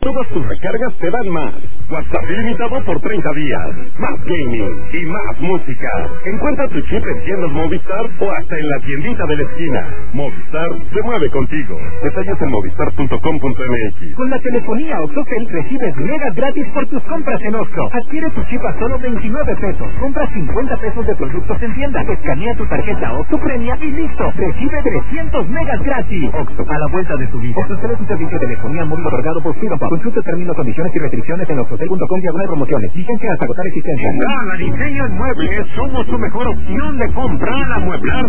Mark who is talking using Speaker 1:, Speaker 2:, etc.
Speaker 1: Todas tus recargas te dan más. WhatsApp ilimitado por 30 días. Más gaming y más música. Encuentra tu chip en tiendas Movistar o hasta en la tiendita de la esquina. Movistar se mueve contigo. Detalles en movistar.com.mx.
Speaker 2: Con la telefonía Octotel recibes megas gratis por tus compras en Oxxo. Adquiere tu chip a solo 29 pesos. Compra 50 pesos de productos en tienda. Escanea tu tarjeta Oxxo Premia y listo. Recibe 300 megas gratis. Oxxo, a la vuelta de tu vida. Oxxo es un servicio de telefonía móvil otorgado por Fidopa. Consulta términos, condiciones y restricciones en oxxotel.com/promociones. Vigencia hasta agotar existencia.
Speaker 3: En Diseño en Muebles somos tu mejor opción de comprar, amueblar